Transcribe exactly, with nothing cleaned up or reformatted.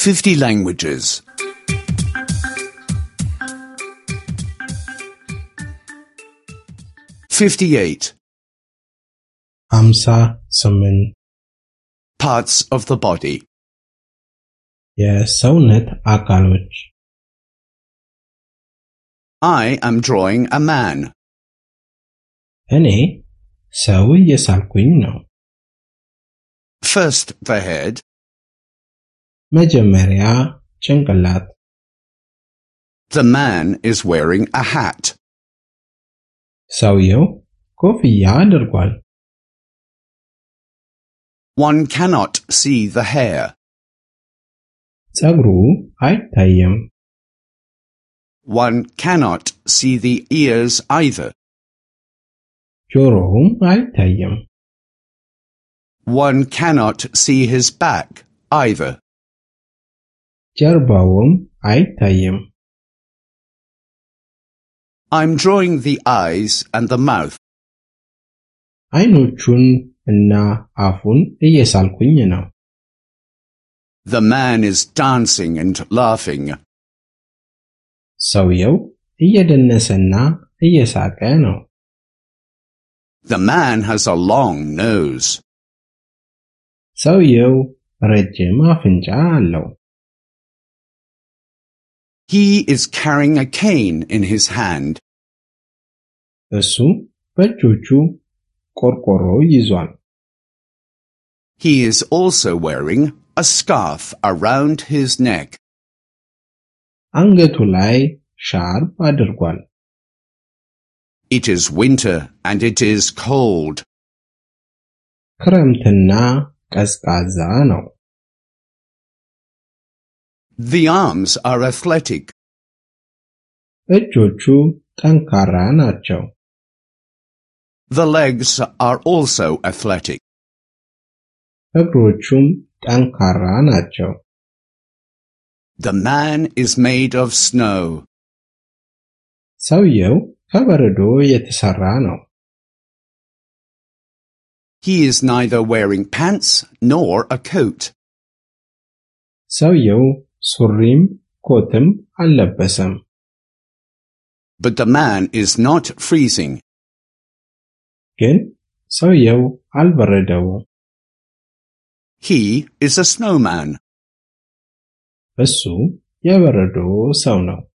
fifty languages. fifty-eight. ሃምሳ ስምንት Parts of the body. የሰውነት አካሎች I am drawing a man. እኔ ሰው እየሳልኩኝ ነው። First the head. መጀመሪያ ጭንቅላት The man is wearing a hat. ሰውየው ኮፍያ አድርጓል። One cannot see the hair. ፀጉሩ አይታይም። One cannot see the ears either. ጆሮውም አይታይም። One cannot see his back either. ጀርባውም አይታይም። I'm drawing the eyes and the mouth. አይኖቹን እና አፉን እየሳልኩኝ ነው። The man is dancing and laughing. ሰውየው እየደነሰና እየሳቀ ነው። The man has a long nose. ሰውየው ረጅም አፍንጫ አለው። He is carrying a cane in his hand. እሱ በእጆቹ ቆርቆሮ ይዟል። He is also wearing a scarf around his neck. አንገቱ ላይ ሻርፕ አድርጓል። It is winter and it is cold. ክረምትና ቀዝቃዛ ነው። The arms are athletic. እጆቹ ጠንካራ ናቸው። The legs are also athletic. እግሮቹም ጠንካራ ናቸው። The man is made of snow. ሰውየው ከበረዶ የተሰራ ነው። He is neither wearing pants nor a coat. ሰውየው ሱሪም ኮትም አልለበሰም። But the man is not freezing. ግን ሰውየው አልበረደውም። He is a snowman. እሱ የበረዶ ሰው ነው።